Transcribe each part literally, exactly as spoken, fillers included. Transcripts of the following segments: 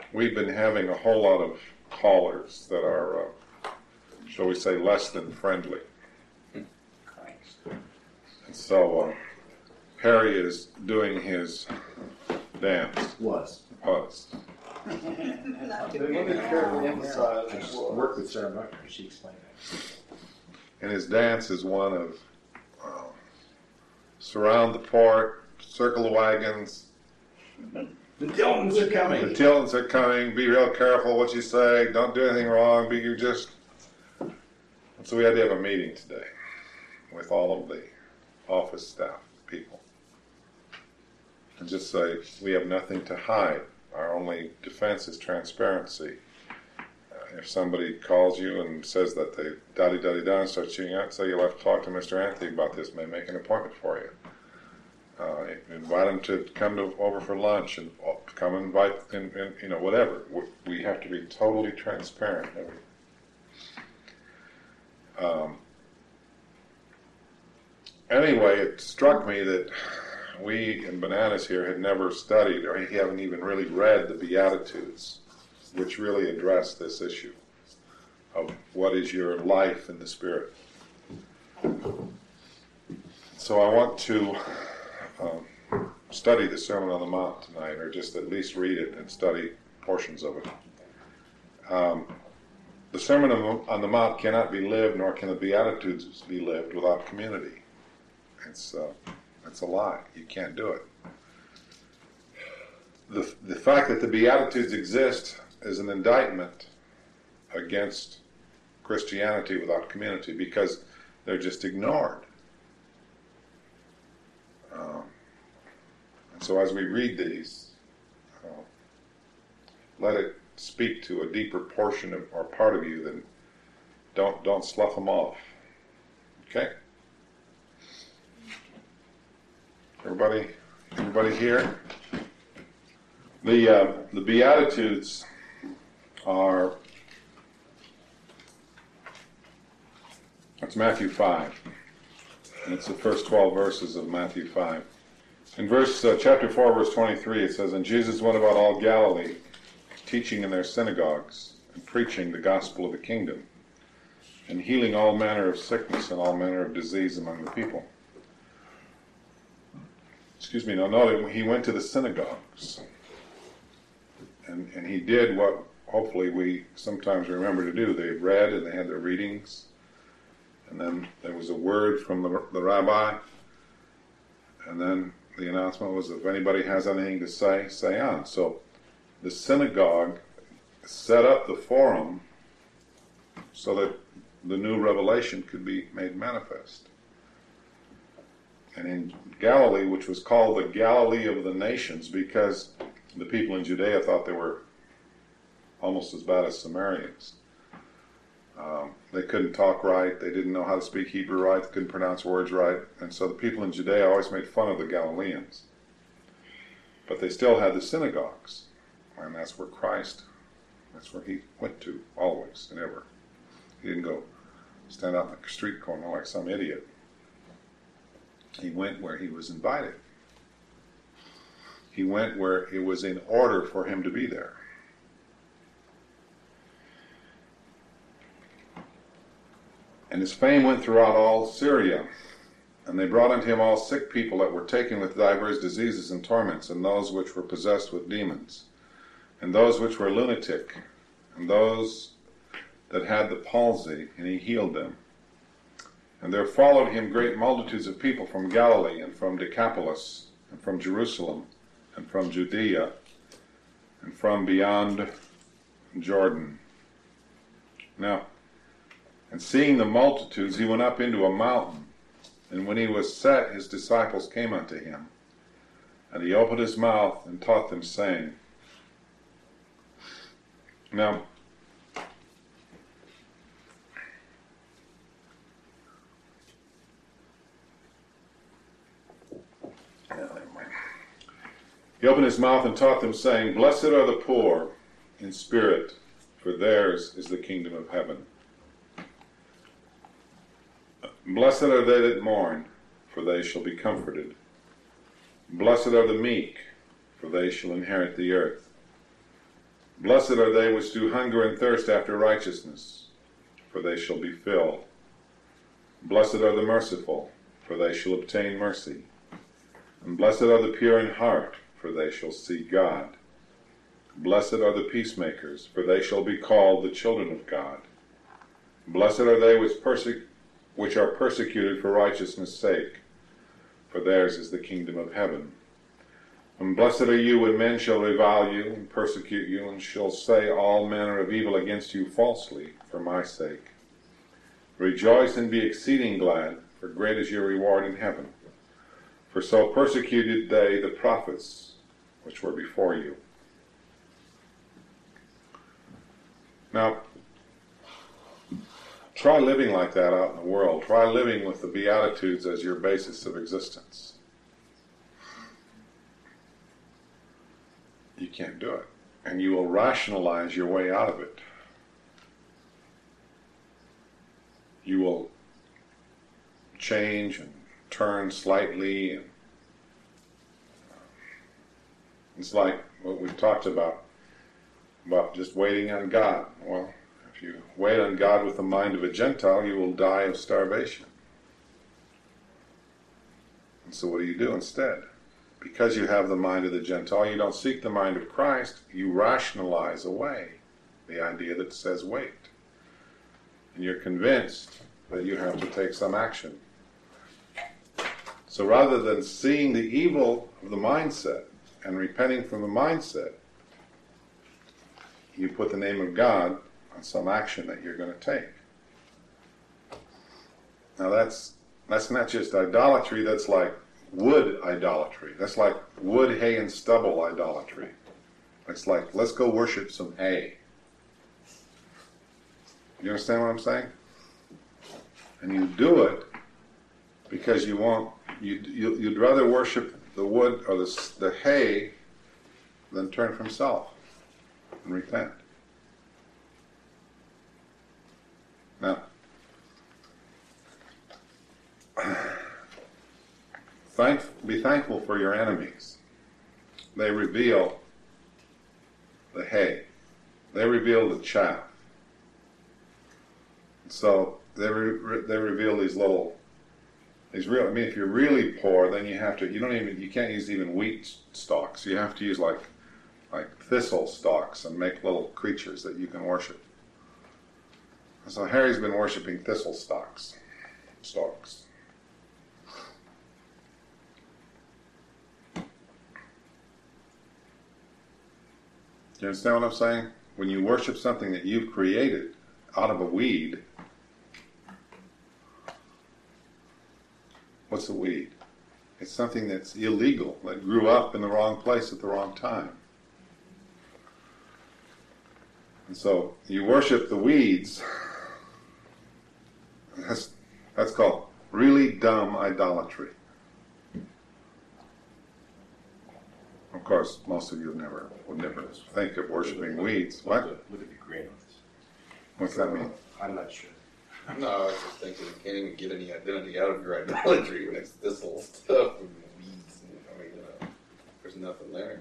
we've been having a whole lot of callers that are, uh, shall we say, less than friendly. And so uh, Harry is doing his dance. Was. Was. Let me carefully emphasize. Work with Sarah Buckner. She explained that. And his dance is one of uh, surround the port, circle the wagons. The Dillons are coming. The Dillons are coming. Be real careful what you say. Don't do anything wrong. Be you just. And so we had to have a meeting today with all of the office staff people and just say we have nothing to hide. Our only defense is transparency. Uh, if somebody calls you and says that they da-di-da-di-da and starts shooting out, say you'll have to talk to Mister Anthony about this, may make an appointment for you. Uh, invite them to come to, over for lunch and uh, come and invite, and, and, you know, whatever. We, we have to be totally transparent. Um, anyway, it struck me that we in Bananas here had never studied, or haven't even really read the Beatitudes, which really address this issue of what is your life in the Spirit. So I want to um, study the Sermon on the Mount tonight, or just at least read it and study portions of it. Um, the Sermon on the Mount cannot be lived, nor can the Beatitudes be lived without community. It's uh, it's a lie. You can't do it. The the fact that the Beatitudes exist is an indictment against Christianity without community, because they're just ignored. Um, and so as we read these, uh, let it speak to a deeper portion of, or part of you than don't don't slough them off. Okay? Everybody, everybody here? The uh, the Beatitudes are, it's Matthew five, and it's the first twelve verses of Matthew five. In verse uh, chapter four, verse twenty-three, it says, "And Jesus went about all Galilee, teaching in their synagogues and preaching the gospel of the kingdom, and healing all manner of sickness and all manner of disease among the people." Excuse me, no, no, he went to the synagogues. And, and he did what hopefully we sometimes remember to do. They read and they had their readings. And then there was a word from the, the rabbi. And then the announcement was, if anybody has anything to say, say on. So the synagogue set up the forum so that the new revelation could be made manifest. And in Galilee, which was called the Galilee of the nations, because the people in Judea thought they were almost as bad as Samaritans. Um, they couldn't talk right, they didn't know how to speak Hebrew right, they couldn't pronounce words right, and so the people in Judea always made fun of the Galileans. But they still had the synagogues, and that's where Christ, that's where he went to, always and ever. He didn't go stand out in the street corner like some idiot. He went where he was invited. He went where it was in order for him to be there. And his fame went throughout all Syria, and they brought unto him all sick people that were taken with divers diseases and torments, and those which were possessed with demons, and those which were lunatic, and those that had the palsy, and he healed them. And there followed him great multitudes of people from Galilee, and from Decapolis, and from Jerusalem, and from Judea, and from beyond Jordan. Now, and seeing the multitudes, he went up into a mountain, and when he was set, his disciples came unto him. And he opened his mouth and taught them, saying, now, he opened his mouth and taught them, saying, Blessed are the poor in spirit, for theirs is the kingdom of heaven. Blessed are they that mourn, for they shall be comforted. Blessed are the meek, for they shall inherit the earth. Blessed are they which do hunger and thirst after righteousness, for they shall be filled. Blessed are the merciful, for they shall obtain mercy. And blessed are the pure in heart, for they shall see God. Blessed are the peacemakers, for they shall be called the children of God. Blessed are they which, perse- which are persecuted for righteousness' sake, for theirs is the kingdom of heaven. And blessed are you when men shall revile you and persecute you, and shall say all manner of evil against you falsely for my sake. Rejoice and be exceeding glad, for great is your reward in heaven. For so persecuted they the prophets which were before you. Now, try living like that out in the world. Try living with the Beatitudes as your basis of existence. You can't do it. And you will rationalize your way out of it. You will change and turn slightly. And it's like what we've talked about, about just waiting on God. Well, if you wait on God with the mind of a Gentile, you will die of starvation. And so what do you do instead? Because you have the mind of the Gentile, you don't seek the mind of Christ, you rationalize away the idea that says wait. And you're convinced that you have to take some action. So rather than seeing the evil of the mindset and repenting from the mindset, you put the name of God on some action that you're going to take. Now that's that's not just idolatry, that's like wood idolatry. That's like wood, hay, and stubble idolatry. It's like, let's go worship some hay. You understand what I'm saying? And you do it because you want, you, you, you'd rather worship the wood or the, the hay than turn from self and repent. Now, thank, be thankful for your enemies. They reveal the hay. They reveal the chaff. So they re, they reveal these little, these real. I mean, if you're really poor, then you have to. You don't even. You can't use even wheat stalks. You have to use like, like thistle stalks and make little creatures that you can worship. So Harry's been worshiping thistle stalks, stalks. Do you understand what I'm saying? When you worship something that you've created out of a weed, what's a weed? It's something that's illegal, that grew up in the wrong place at the wrong time. And so you worship the weeds. That's, that's called really dumb idolatry. Of course, most of you never would never think of worshiping weeds. What? Look at the green ones. What's that mean? I'm not sure. No, I was just thinking you can't even get any identity out of your idolatry when it's this little stuff and weeds. And, I mean, you know, there's nothing there.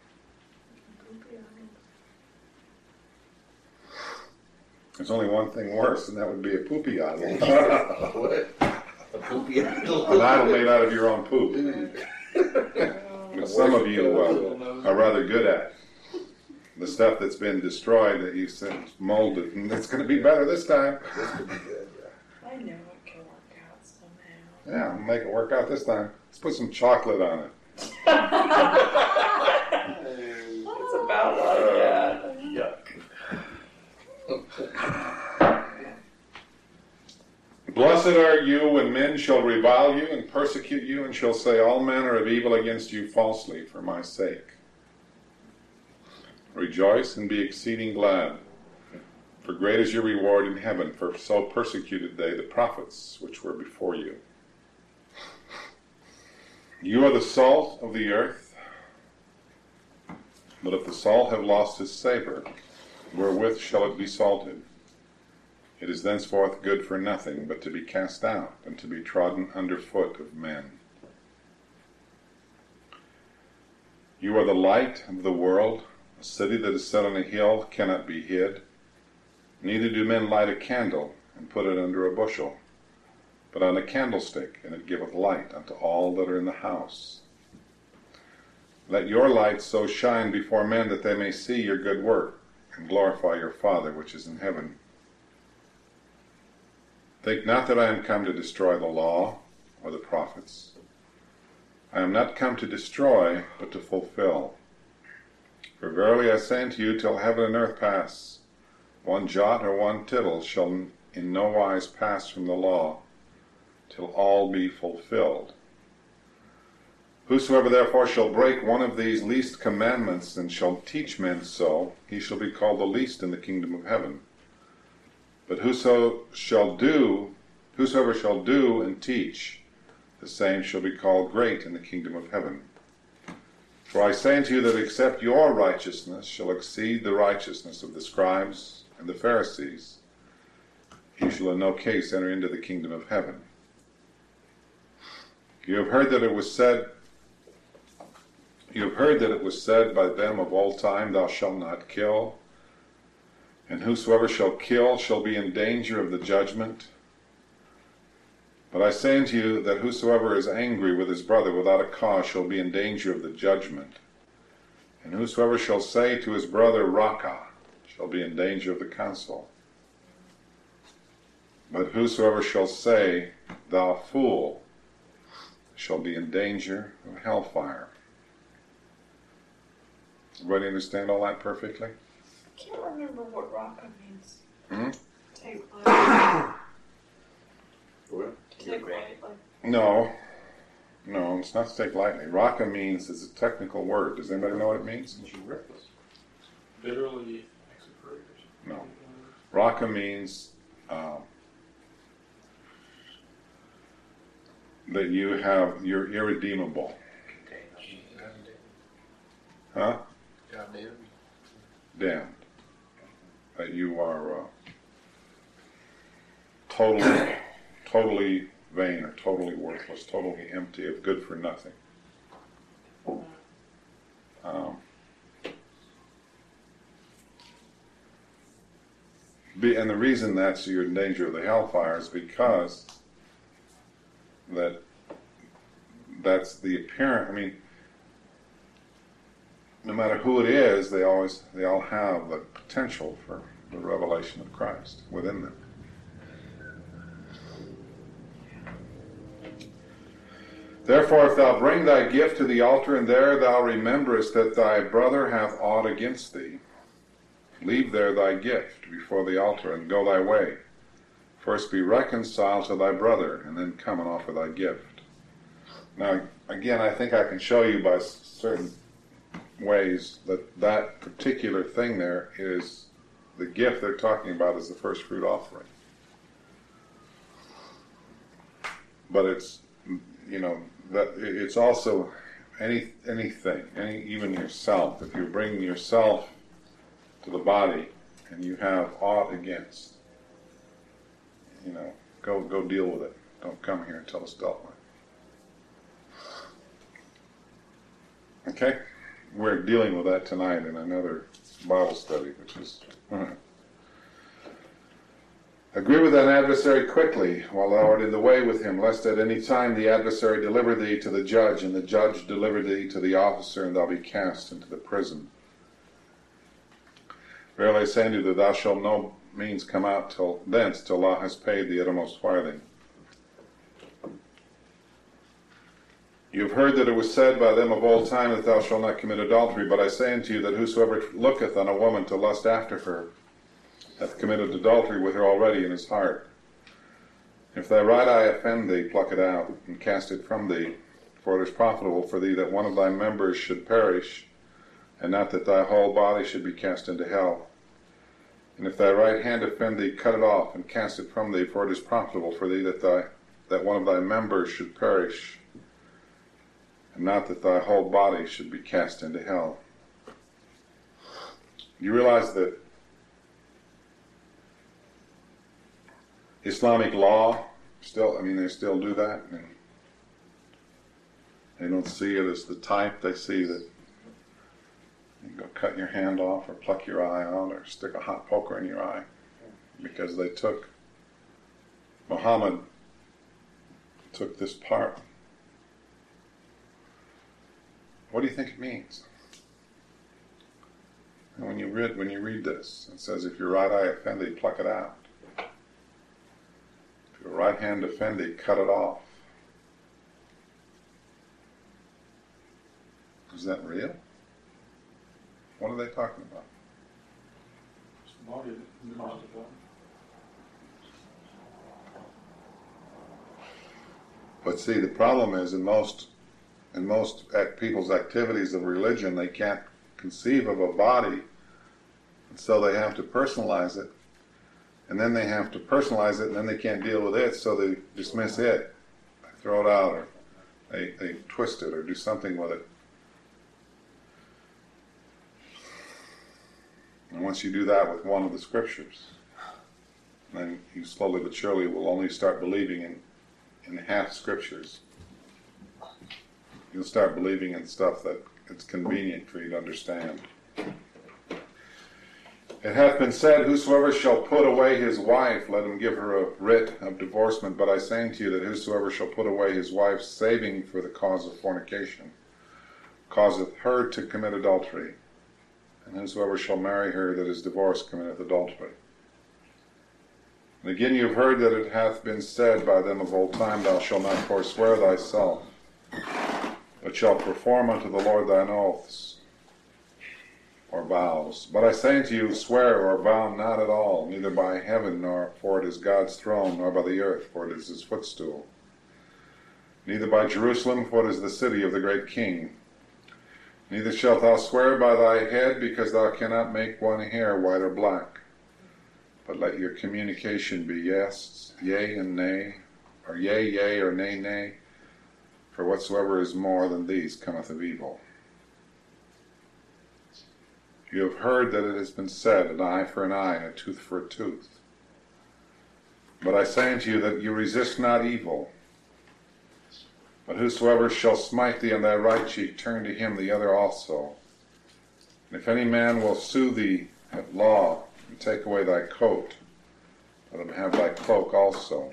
There's only one thing worse, and that would be a poopy idol. What? A poopy idol? An idol made out of your own poop. But some of you uh, are rather good at the stuff that's been destroyed that you since molded, and it's going to be better this time. This could be good, yeah. I know it can work out somehow. Yeah, we'll make it work out this time. Let's put some chocolate on it. It's about like that. Blessed are you when men shall revile you and persecute you and shall say all manner of evil against you falsely for my sake. Rejoice and be exceeding glad, for great is your reward in heaven, for so persecuted they the prophets which were before you. You are the salt of the earth, but if the salt have lost its savor, wherewith shall it be salted? It is thenceforth good for nothing, but to be cast out and to be trodden under foot of men. You are the light of the world. A city that is set on a hill cannot be hid. Neither do men light a candle and put it under a bushel, but on a candlestick, and it giveth light unto all that are in the house. Let your light so shine before men that they may see your good work, and glorify your Father which is in heaven. Think not that I am come to destroy the law or the prophets. I am not come to destroy, but to fulfill. For verily I say unto you, till heaven and earth pass, one jot or one tittle shall in no wise pass from the law, till all be fulfilled. Whosoever therefore shall break one of these least commandments, and shall teach men so, he shall be called the least in the kingdom of heaven. But whoso shall do, whosoever shall do and teach, the same shall be called great in the kingdom of heaven. For I say unto you that except your righteousness shall exceed the righteousness of the scribes and the Pharisees, you shall in no case enter into the kingdom of heaven. You have heard that it was said, you have heard that it was said by them of old time, Thou shalt not kill, and whosoever shall kill shall be in danger of the judgment. But I say unto you that whosoever is angry with his brother without a cause shall be in danger of the judgment. And whosoever shall say to his brother, Raca, shall be in danger of the council. But whosoever shall say, Thou fool, shall be in danger of hellfire. Everybody understand all that perfectly? I can't remember what Raka means. Hmm? Take lightly. What? Take lightly. No. No, it's not to take lightly. Raca means, is a technical word. Does anybody know what it means? Bitterly execrated. No. Raca means um, that you have, you're irredeemable. Huh? Damned. That you are uh, totally, totally vain or totally worthless, totally empty of good for nothing. Um, be, and the reason that's you're in danger of the hellfire is because that that's the apparent, I mean, no matter who it is, they always, they all have the potential for the revelation of Christ within them. Therefore, if thou bring thy gift to the altar, and there thou rememberest that thy brother hath aught against thee, leave there thy gift before the altar, and go thy way. First be reconciled to thy brother, and then come and offer thy gift. Now, again, I think I can show you by certain ways that that particular thing there is the gift they're talking about is the first fruit offering. But it's, you know, that it's also any anything, any even yourself. If you're bringing yourself to the body and you have aught against, you know, go go deal with it. Don't come here until it's dealt with. Okay? We're dealing with that tonight in another Bible study, which is... Uh, Agree with thine adversary quickly, while thou art in the way with him, lest at any time the adversary deliver thee to the judge, and the judge deliver thee to the officer, and thou be cast into the prison. Verily I say unto thee, that thou shalt no means come out till thence, till thou hast paid the uttermost farthing. You have heard that it was said by them of old time, that thou shalt not commit adultery. But I say unto you, that whosoever looketh on a woman to lust after her hath committed adultery with her already in his heart. If thy right eye offend thee, pluck it out, and cast it from thee. For it is profitable for thee that one of thy members should perish, and not that thy whole body should be cast into hell. And if thy right hand offend thee, cut it off, and cast it from thee. For it is profitable for thee that thy that one of thy members should perish, and not that thy whole body should be cast into hell. You realize that Islamic law still, I mean, they still do that. And they don't see it as the type. They see that You go cut your hand off or pluck your eye out or stick a hot poker in your eye because they took, Muhammad took this part. What do you think it means? And when you read when you read this, it says, if your right eye offend thee, pluck it out. If your right hand offend thee, cut it off. Is that real? What are they talking about? Body that caused it. But see, the problem is in most in most act, people's activities of religion, they can't conceive of a body, and so they have to personalize it, and then they have to personalize it, and then they can't deal with it, so they dismiss it, they throw it out, or they, they twist it, or do something with it. And once you do that with one of the scriptures, then you slowly but surely will only start believing in, in half scriptures. You'll start believing in stuff that it's convenient for you to understand. It hath been said, whosoever shall put away his wife, let him give her a writ of divorcement. But I say unto you that whosoever shall put away his wife, saving for the cause of fornication, causeth her to commit adultery. And whosoever shall marry her that is divorced committeth adultery. And again you have heard that it hath been said by them of old time, thou shalt not forswear thyself, but shalt perform unto the Lord thine oaths, or vows. But I say unto you, swear or vow not at all, neither by heaven, nor for it is God's throne, nor by the earth, for it is his footstool, neither by Jerusalem, for it is the city of the great King. Neither shalt thou swear by thy head, because thou cannot make one hair white or black. But let your communication be yes, yea, and nay, or yea, yea, or nay, nay. For whatsoever is more than these cometh of evil. You have heard that it has been said, an eye for an eye, and a tooth for a tooth. But I say unto you that you resist not evil. But whosoever shall smite thee on thy right cheek, turn to him the other also. And if any man will sue thee at law, and take away thy coat, let him have thy cloak also.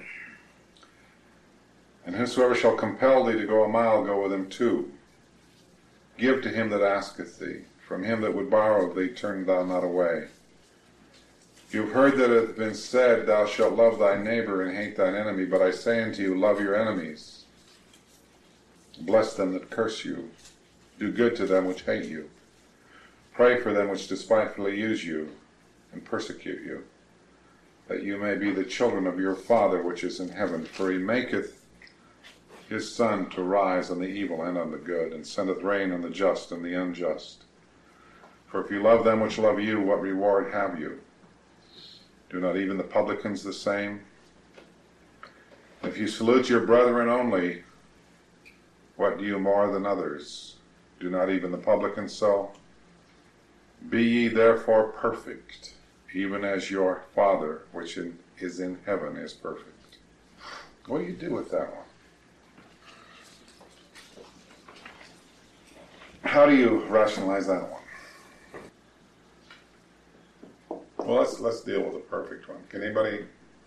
And whosoever shall compel thee to go a mile, go with him two. Give to him that asketh thee. From him that would borrow of thee, turn thou not away. You have heard that it hath been said, thou shalt love thy neighbor and hate thine enemy. But I say unto you, love your enemies. Bless them that curse you. Do good to them which hate you. Pray for them which despitefully use you and persecute you, that you may be the children of your Father which is in heaven. For he maketh his sun to rise on the evil and on the good, and sendeth rain on the just and the unjust. For if you love them which love you, what reward have you? Do not even the publicans the same? If you salute your brethren only, what do you more than others? Do not even the publicans so? Be ye therefore perfect, even as your Father which in, is in heaven is perfect. What do you do with that one? How do you rationalize that one? Well, let's let's deal with the perfect one. Can anybody?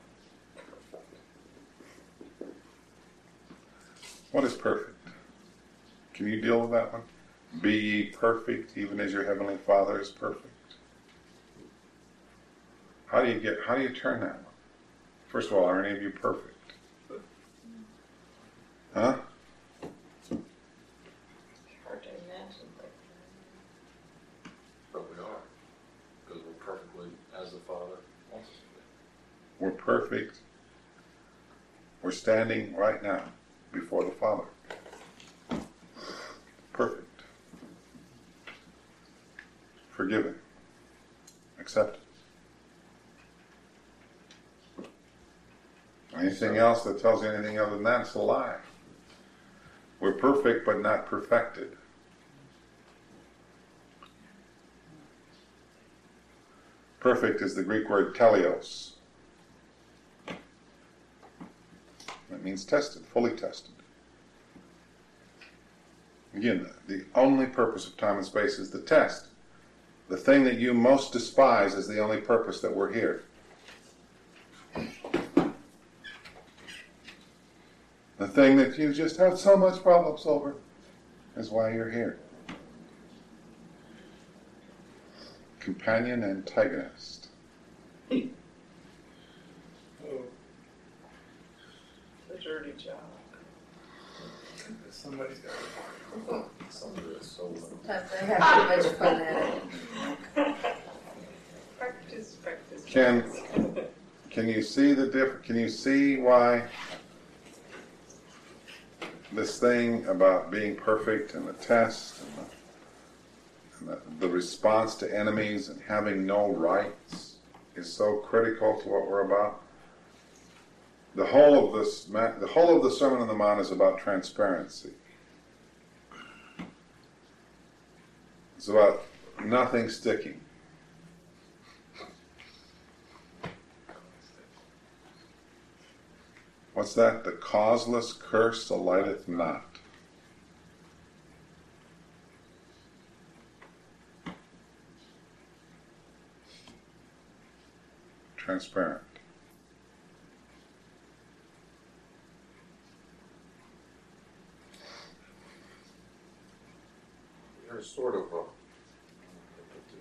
What is perfect? Can you deal with that one? Be ye perfect, even as your heavenly Father is perfect. How do you get? How do you turn that one? First of all, are any of you perfect? Huh? Hard to imagine, but But we are, because we're perfectly as the Father wants us to be. We're perfect. We're standing right now before the Father. Perfect. Forgiven. Accepted. Anything else that tells you anything other than that is a lie. We're perfect but not perfected. Perfect is the Greek word teleos. That means tested, fully tested. Again, the only purpose of time and space is the test. the thing that you most despise is the only purpose that we're here. The thing that you just have so much problems over is why you're here. Companion antagonist. The dirty job. Somebody's got Somebody that's so Sometimes I have too much fun at it. Practice, practice. Can practice. can you see the diff? Can you see why this thing about being perfect and the test and the, and the, the response to enemies and having no rights is so critical to what we're about? The whole of this, ma- the whole of the Sermon on the Mount is about transparency. It's about nothing sticking. What's that? The causeless curse alighteth not. Transparent. There's sort of a, I don't know how to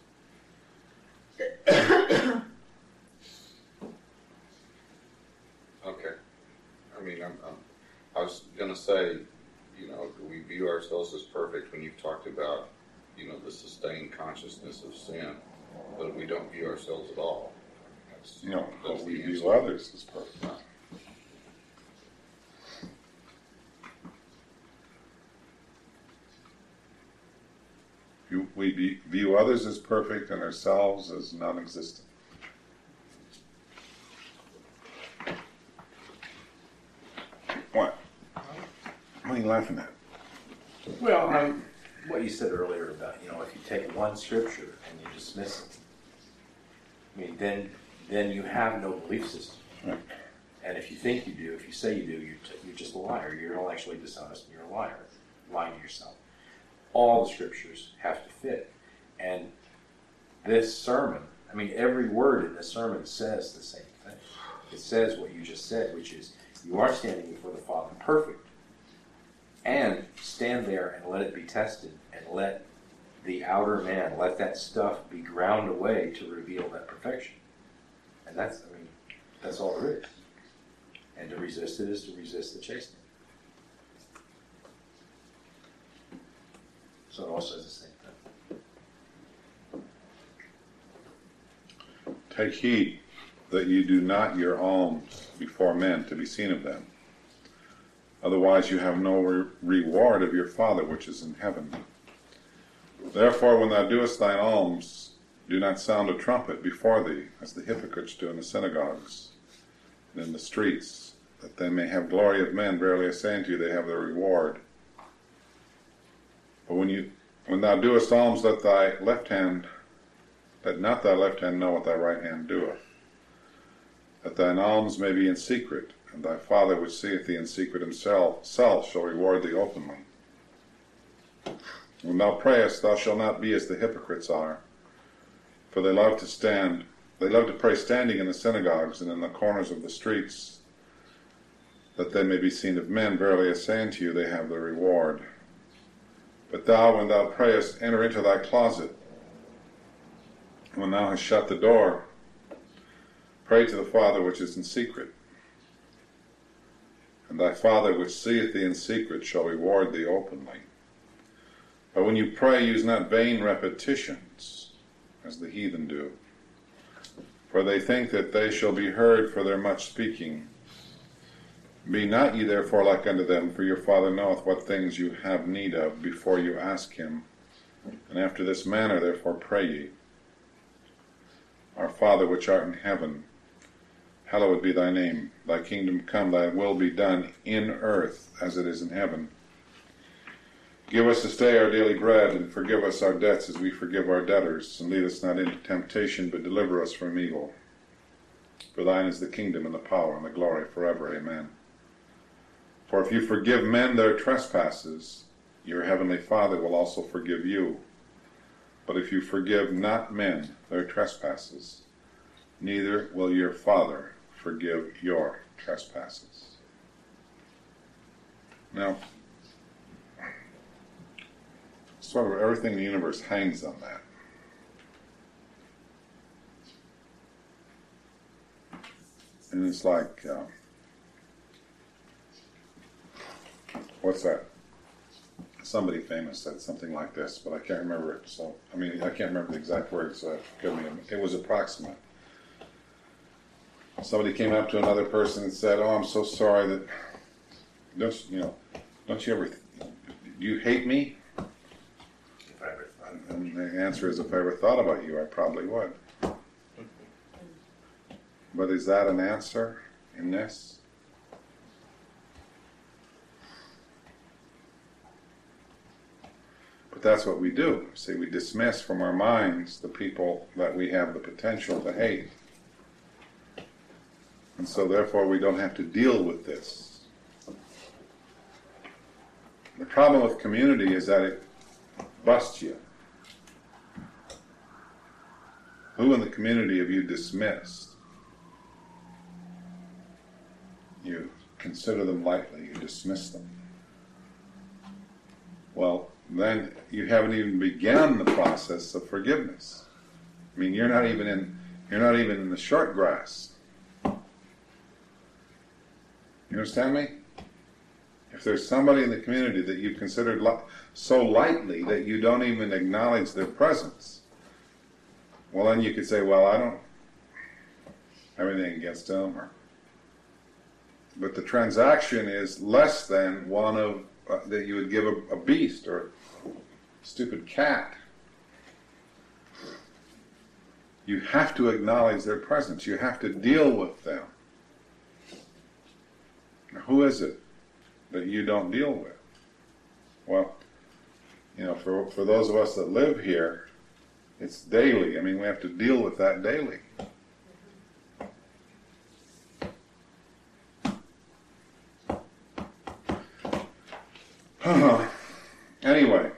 put this as- Okay. I mean, I'm, I'm, I was gonna say, you know, do we view ourselves as perfect when you've talked about, you know, the sustained consciousness of sin, but we don't view ourselves at all. That's, No, that's but we the view answer. others as perfect. You, we be, view others as perfect and ourselves as non-existent. What? What are you laughing at? Well, um, what you said earlier about, you know, if you take one scripture and you dismiss it, I mean, then then you have no belief system. Right. And if you think you do, if you say you do, you're, t- you're just a liar. You're intellectually dishonest and you're a liar, lying to yourself. All the scriptures have to fit. And this sermon, I mean, every word in this sermon says the same thing. It says what you just said, which is, you are standing before the Father perfect. And stand there and let it be tested, and let the outer man, let that stuff be ground away to reveal that perfection. And that's, I mean, that's all there is. And to resist it is to resist the chastening. So it all says the same thing. Take heed that you do not your alms before men to be seen of them. Otherwise you have no re- reward of your Father which is in heaven. Therefore when thou doest thine alms, do not sound a trumpet before thee, as the hypocrites do in the synagogues and in the streets, that they may have glory of men. Verily I say unto you, they have their reward. But when you when thou doest alms, let thy left hand, let not thy left hand know what thy right hand doeth, that thine alms may be in secret, and thy Father which seeth thee in secret himself self shall reward thee openly. When thou prayest, thou shalt not be as the hypocrites are, for they love to stand, they love to pray standing in the synagogues and in the corners of the streets, that they may be seen of men. Verily I say unto you, they have their reward. But thou, when thou prayest, enter into thy closet. When thou hast shut the door, pray to the Father which is in secret. And thy Father which seeth thee in secret shall reward thee openly. But when you pray, use not vain repetitions, as the heathen do. For they think that they shall be heard for their much speaking. Be not ye therefore like unto them, for your Father knoweth what things you have need of before you ask him. And after this manner therefore pray ye. Our Father which art in heaven, hallowed be thy name. Thy kingdom come, thy will be done in earth as it is in heaven. Give us this day our daily bread, and forgive us our debts as we forgive our debtors. And lead us not into temptation, but deliver us from evil. For thine is the kingdom, and the power, and the glory forever. Amen. For if you forgive men their trespasses, your heavenly Father will also forgive you. But if you forgive not men their trespasses, neither will your Father forgive your trespasses. Now, sort of everything in the universe hangs on that. And it's like, uh, what's that? Somebody famous said something like this, but I can't remember it. So, I mean, I can't remember the exact words. So forgive me. It was approximate. Somebody came up to another person and said, "Oh, I'm so sorry that don't you know? Don't you ever? Do you hate me?" If I ever thought of it. And the answer is, "If I ever thought about you, I probably would." But is that an answer in this? But that's what we do. See, we dismiss from our minds the people that we have the potential to hate. And so therefore we don't have to deal with this. The problem with community is that it busts you. Who in the community have you dismissed? You consider them lightly, you dismiss them. Well, then you haven't even begun the process of forgiveness. I mean, you're not even in you're not even in the short grass. You understand me? If there's somebody in the community that you've considered li- so lightly that you don't even acknowledge their presence, well, then you could say, well, I don't have anything against them. Or, but the transaction is less than one of uh, that you would give a, a beast or a stupid cat. You have to acknowledge their presence. You have to deal with them. Now, who is it that you don't deal with? Well, you know, for for those of us that live here, it's daily. I mean, we have to deal with that daily. Anyway,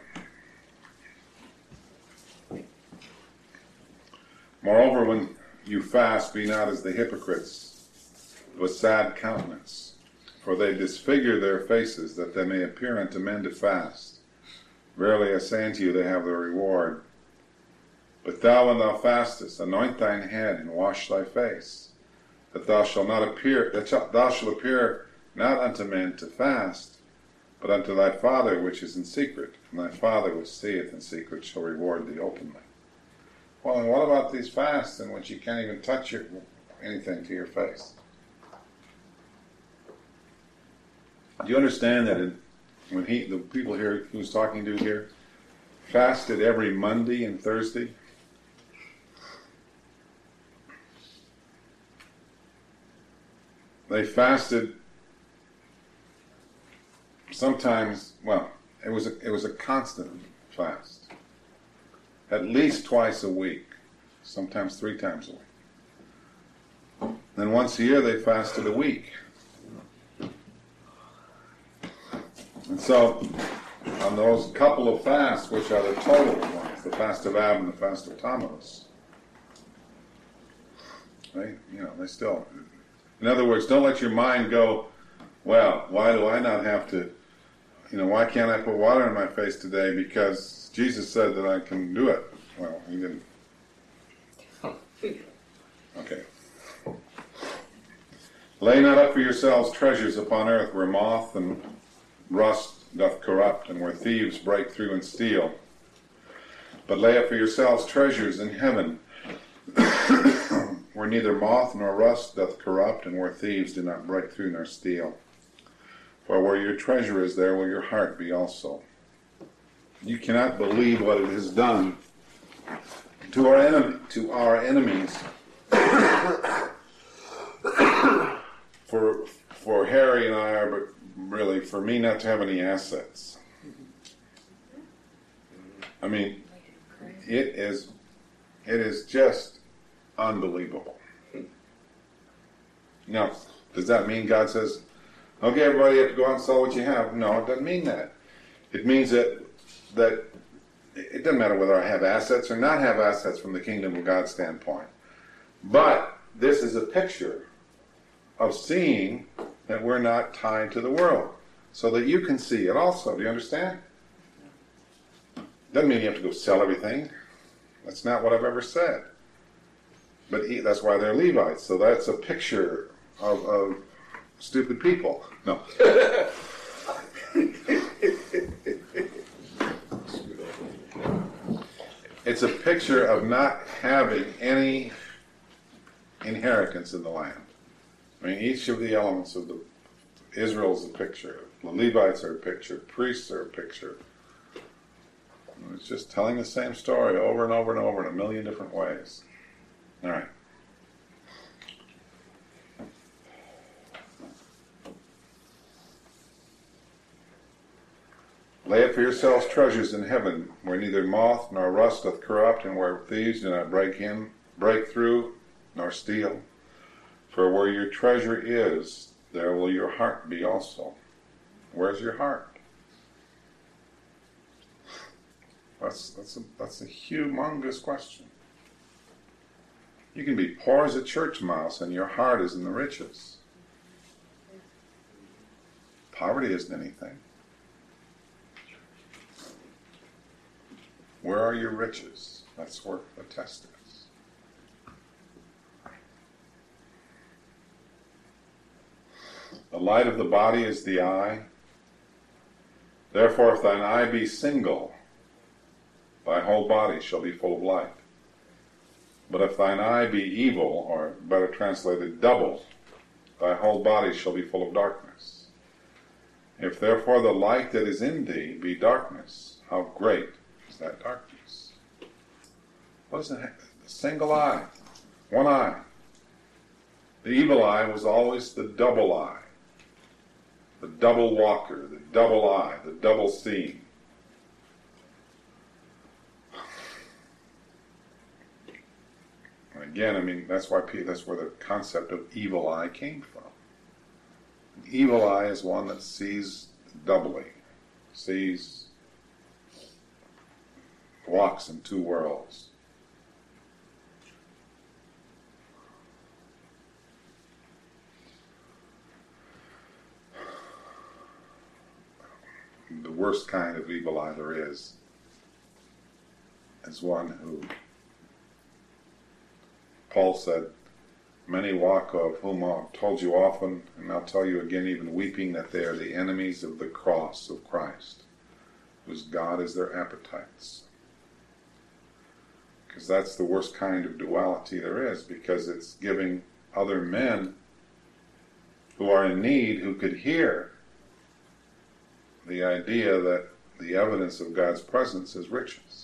moreover, when you fast, be not as the hypocrites, with sad countenance, for they disfigure their faces, that they may appear unto men to fast. Verily I say unto you, they have their reward. But thou, when thou fastest, anoint thine head and wash thy face, that thou shalt not appear, that thou shalt appear not unto men to fast, but unto thy Father which is in secret, and thy Father which seeth in secret shall reward thee openly. Well, and what about these fasts in which you can't even touch your, anything to your face? Do you understand that in, when he, the people here who's talking to here, fasted every Monday and Thursday? They fasted sometimes, well, it was a, it was a constant fast. At least twice a week, sometimes three times a week. Then once a year they fasted a week. And so, on those couple of fasts, which are the total ones, the fast of Ab and the fast of Tammuz, they, you know, they still, in other words, don't let your mind go, well, why do I not have to, you know, why can't I put water in my face today? Because Jesus said that I can do it. Well, he didn't. Okay. Lay not up for yourselves treasures upon earth, where moth and rust doth corrupt, and where thieves break through and steal. But lay up for yourselves treasures in heaven, where neither moth nor rust doth corrupt, and where thieves do not break through nor steal. For where your treasure is, there will your heart be also. You cannot believe what it has done to our enemy, to our enemies. for for Harry and I, are, but really for me not to have any assets. I mean, it is it is just unbelievable. Now, does that mean God says, okay, everybody, you have to go out and sell what you have? No, it doesn't mean that. It means that that It doesn't matter whether I have assets or not have assets from the kingdom of God standpoint. But this is a picture of seeing that we're not tied to the world, so that you can see it also. Do you understand? Doesn't mean you have to go sell everything. That's not what I've ever said. But he, that's why they're Levites. So that's a picture of, of stupid people. No. It's a picture of not having any inheritance in the land. I mean, each of the elements of the Israel's a picture. The Levites are a picture. Priests are a picture. It's just telling the same story over and over and over in a million different ways. All right. Lay up for yourselves treasures in heaven, where neither moth nor rust doth corrupt, and where thieves do not break in, break through, nor steal. For where your treasure is, there will your heart be also. Where's your heart? That's that's a, that's a humongous question. You can be poor as a church mouse, and your heart is in the riches. Poverty isn't anything. Where are your riches? That's where the test is. The light of the body is the eye. Therefore, if thine eye be single, thy whole body shall be full of light. But if thine eye be evil, or better translated, double, thy whole body shall be full of darkness. If therefore the light that is in thee be darkness, how great is that darkness? What is it? The single eye, one eye. The evil eye was always the double eye. The double walker, the double eye, the double seeing. And again, I mean, that's why that's where the concept of evil eye came from. An evil eye is one that sees doubly, sees, walks in two worlds. The worst kind of evil eye there is is one who, Paul said, many walk of whom I've told you often, and I'll tell you again, even weeping, that they are the enemies of the cross of Christ, whose God is their appetites. Because that's the worst kind of duality there is, because it's giving other men who are in need, who could hear the idea that the evidence of God's presence is riches.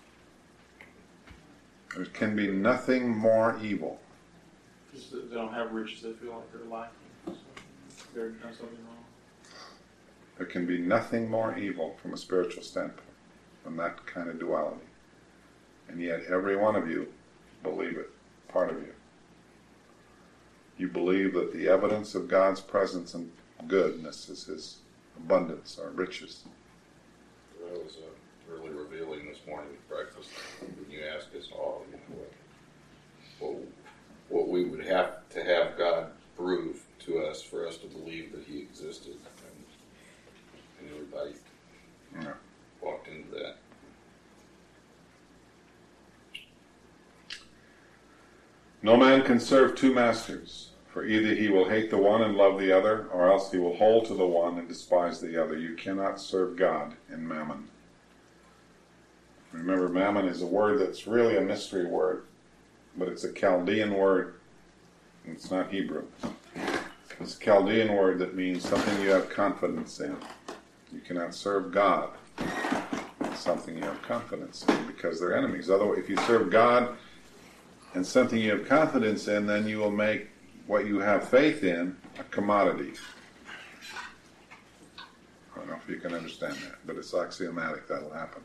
There can be nothing more evil. Just that they don't have riches, they feel like they're lacking. So they're doing something wrong. There can be nothing more evil from a spiritual standpoint than that kind of duality. And yet every one of you believe it, part of you. You believe that the evidence of God's presence and goodness is His abundance, our riches. That was uh, really revealing this morning at breakfast when you asked us all, you know, what, what, what we would have to have God prove to us for us to believe that He existed. And, and everybody Yeah. walked into that. No man can serve two masters, for either he will hate the one and love the other, or else he will hold to the one and despise the other. You cannot serve God in mammon. Remember, mammon is a word that's really a mystery word, but it's a Chaldean word. It's not Hebrew. It's a Chaldean word that means something you have confidence in. You cannot serve God in something you have confidence in, because they're enemies. Otherwise, if you serve God and something you have confidence in, then you will make what you have faith in a commodity. I don't know if you can understand that, but it's axiomatic. That'll happen.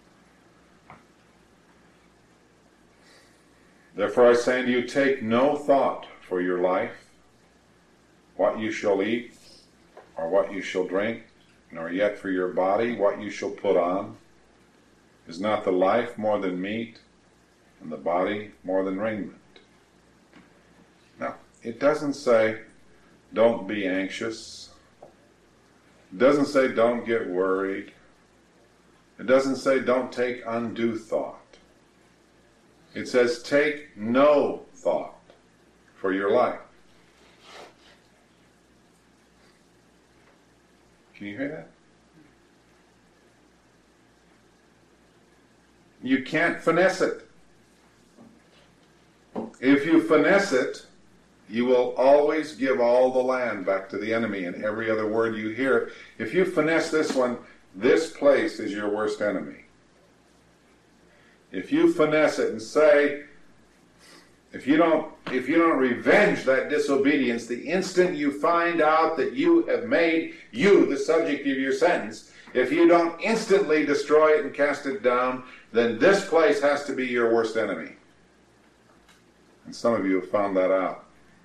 Therefore I say unto you, take no thought for your life, what you shall eat, or what you shall drink, nor yet for your body, what you shall put on. Is not the life more than meat, and the body more than raiment? Now, it doesn't say, don't be anxious. It doesn't say, don't get worried. It doesn't say, don't take undue thought. It says, take no thought for your life. Can you hear that? You can't finesse it. If you finesse it, you will always give all the land back to the enemy in every other word you hear. If you finesse this one, this place is your worst enemy. If you finesse it and say, if you don't, if you don't revenge that disobedience, the instant you find out that you have made you the subject of your sentence, if you don't instantly destroy it and cast it down, then this place has to be your worst enemy. And some of you have found that out.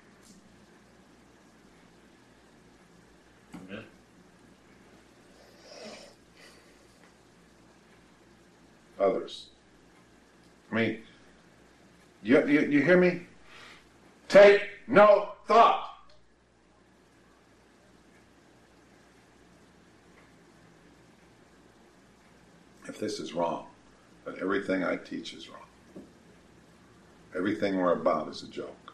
Amen. Others. I mean, you, you, you hear me? Take no thought. If this is wrong, but everything I teach is wrong. Everything we're about is a joke.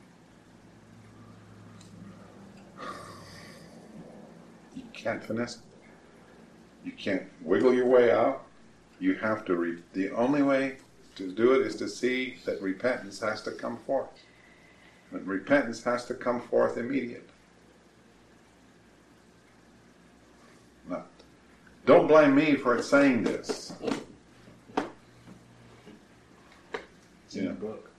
You can't finesse it. You can't wiggle your way out. You have to, re- the only way to do it is to see that repentance has to come forth. And repentance has to come forth immediate. Not. Don't blame me for saying this. It's in the book.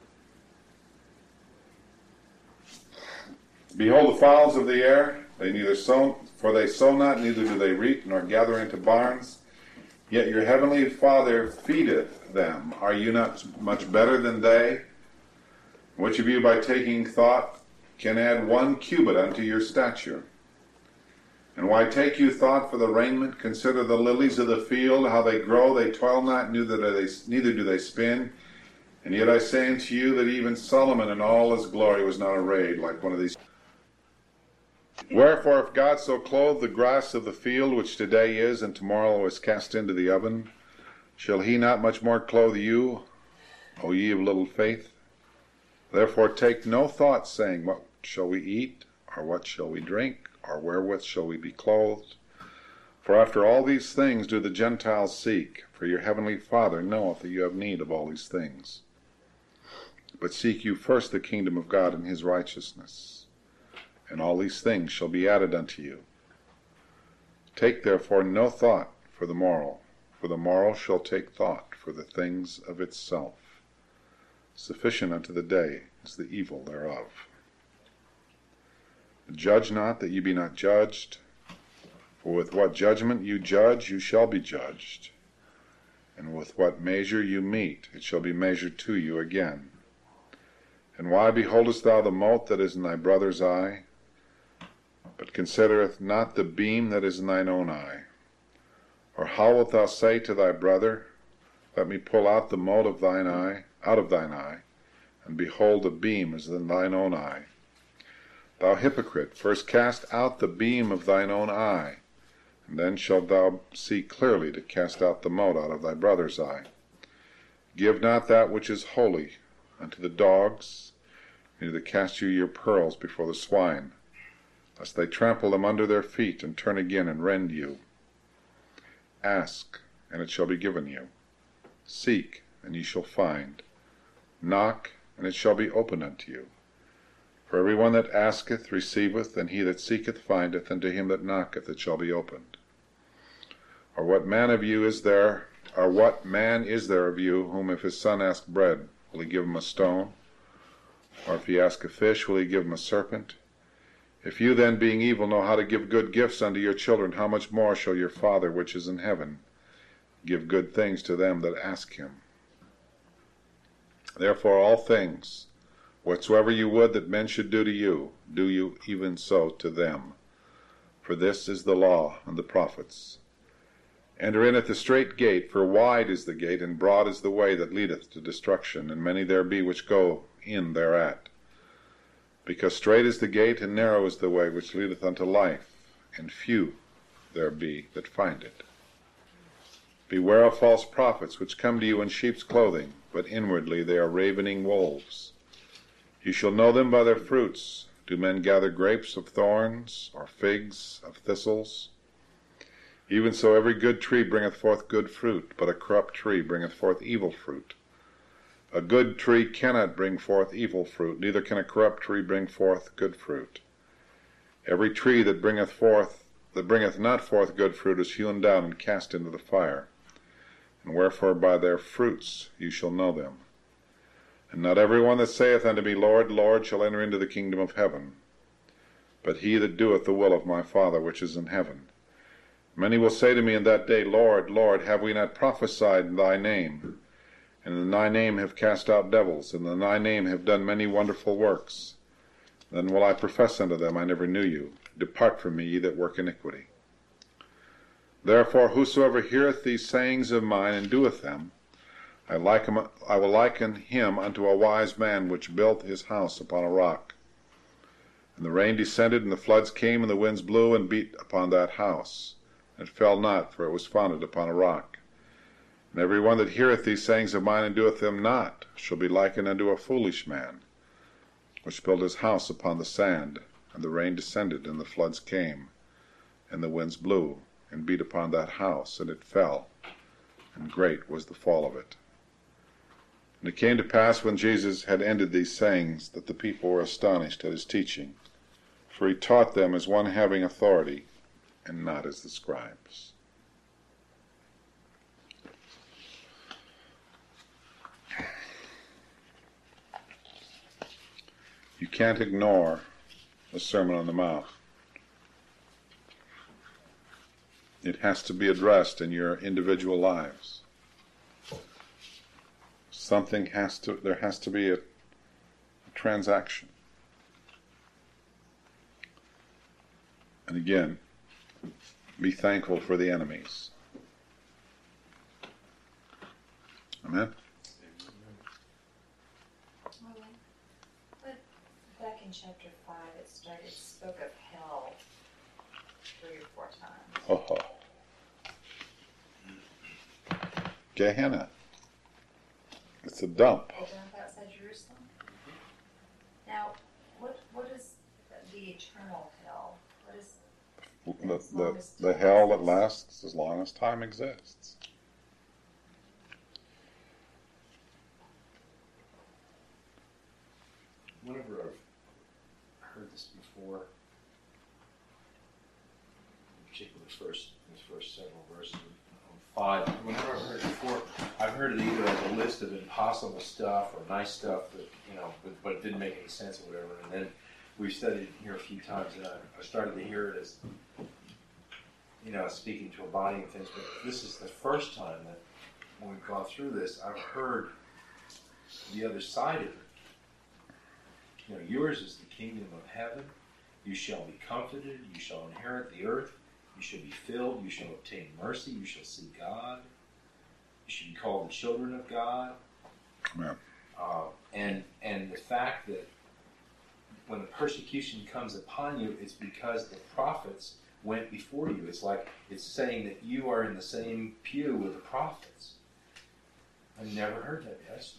Behold the fowls of the air, they neither sow, for they sow not, neither do they reap, nor gather into barns. Yet your heavenly Father feedeth them. Are you not much better than they? Which of you by taking thought can add one cubit unto your stature? And why take you thought for the raiment? Consider the lilies of the field, how they grow, they toil not, neither do they, neither do they spin. And yet I say unto you that even Solomon in all his glory was not arrayed like one of these. Wherefore, if God so clothe the grass of the field, which today is, and tomorrow is cast into the oven, shall he not much more clothe you, O ye of little faith? Therefore take no thought, saying, what shall we eat, or what shall we drink, or wherewith shall we be clothed? For after all these things do the Gentiles seek, for your heavenly Father knoweth that you have need of all these things. But seek you first the kingdom of God and his righteousness, and all these things shall be added unto you. Take therefore no thought for the morrow, for the morrow shall take thought for the things of itself. Sufficient unto the day is the evil thereof. Judge not that ye be not judged, for with what judgment you judge, you shall be judged, and with what measure you mete, it shall be measured to you again. And why beholdest thou the mote that is in thy brother's eye, but considereth not the beam that is in thine own eye? Or how wilt thou say to thy brother, let me pull out the mote of thine eye, out of thine eye, and behold, the beam is in thine own eye? Thou hypocrite, first cast out the beam of thine own eye, and then shalt thou see clearly to cast out the mote out of thy brother's eye. Give not that which is holy unto the dogs, neither cast you your pearls before the swine, lest they trample them under their feet, and turn again and rend you. Ask, and it shall be given you. Seek, and ye shall find. Knock, and it shall be opened unto you. For every one that asketh receiveth, and he that seeketh findeth, and to him that knocketh it shall be opened. Or what man of you is there, or what man is there of you, whom if his son ask bread, will he give him a stone? Or if he ask a fish, will he give him a serpent? If you then, being evil, know how to give good gifts unto your children, how much more shall your Father which is in heaven give good things to them that ask him? Therefore all things, whatsoever you would that men should do to you, do you even so to them. For this is the law and the prophets. Enter in at the strait gate, for wide is the gate, and broad is the way that leadeth to destruction, and many there be which go in thereat. Because strait is the gate, and narrow is the way which leadeth unto life, and few there be that find it. Beware of false prophets, which come to you in sheep's clothing, but inwardly they are ravening wolves. You shall know them by their fruits. Do men gather grapes of thorns, or figs of thistles? Even so every good tree bringeth forth good fruit, but a corrupt tree bringeth forth evil fruit. A good tree cannot bring forth evil fruit, neither can a corrupt tree bring forth good fruit. Every tree that bringeth forth that bringeth not forth good fruit is hewn down and cast into the fire. And wherefore by their fruits you shall know them. And not every one that saith unto me, Lord, Lord, shall enter into the kingdom of heaven, but he that doeth the will of my Father which is in heaven. Many will say to me in that day, Lord, Lord, have we not prophesied in thy name? And in thy name have cast out devils, and in thy name have done many wonderful works. Then will I profess unto them, I never knew you. Depart from me, ye that work iniquity. Therefore whosoever heareth these sayings of mine, and doeth them, I liken, I will liken him unto a wise man which built his house upon a rock. And the rain descended, and the floods came, and the winds blew, and beat upon that house. And it fell not, for it was founded upon a rock. And every one that heareth these sayings of mine, and doeth them not, shall be likened unto a foolish man, which built his house upon the sand. And the rain descended, and the floods came, and the winds blew, and beat upon that house, and it fell, and great was the fall of it. And it came to pass, when Jesus had ended these sayings, that the people were astonished at his teaching, for he taught them as one having authority, and not as the scribes. You can't ignore the Sermon on the Mount. It has to be addressed in your individual lives. Something has to, there has to be a, a transaction. And again, be thankful for the enemies. Amen? But back in chapter five, it started, it spoke of hell three or four times. Oh, Gehenna. It's a dump. The dump outside Jerusalem. Now, what what is the eternal hell? What is The, the, the hell that lasts as long as time exists. Whenever I've heard this before, in particular the first, the first several verses of five, whenever I've heard it before, I've heard it either as a list of impossible stuff or nice stuff that, you know, but, but it didn't make any sense or whatever. And then we studied it here a few times, and I, I started to hear it as, you know, speaking to a body and things. But this is the first time that when we've gone through this, I've heard the other side of it. You know, yours is the kingdom of heaven. You shall be comforted. You shall inherit the earth. You shall be filled. You shall obtain mercy. You shall see God. You should be called the children of God. Yeah. Uh, and and the fact that when the persecution comes upon you, it's because the prophets went before you. It's like it's saying that you are in the same pew with the prophets. I've never heard that. That's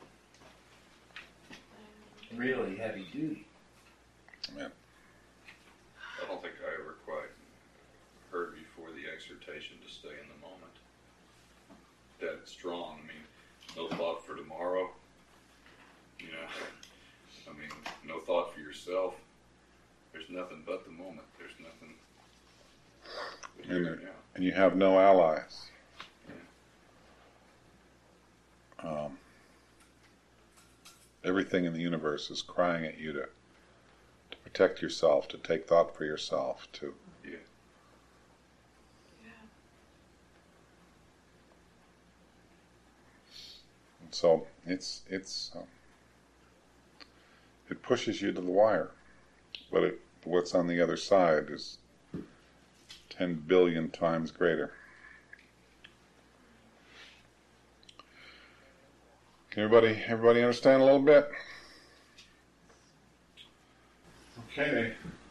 really heavy duty. Yeah. I don't think I ever quite heard before the exhortation to stay in the moment. That strong. I mean, no thought for tomorrow. You know, I mean, no thought for yourself. There's nothing but the moment. There's nothing. But And, here, there- yeah. and you have no allies. Um, everything in the universe is crying at you to, to protect yourself, to take thought for yourself, to Yeah. and so it's it's um, it pushes you to the wire, but it, what's on the other side is ten billion times greater. Everybody, everybody understand a little bit? Okay.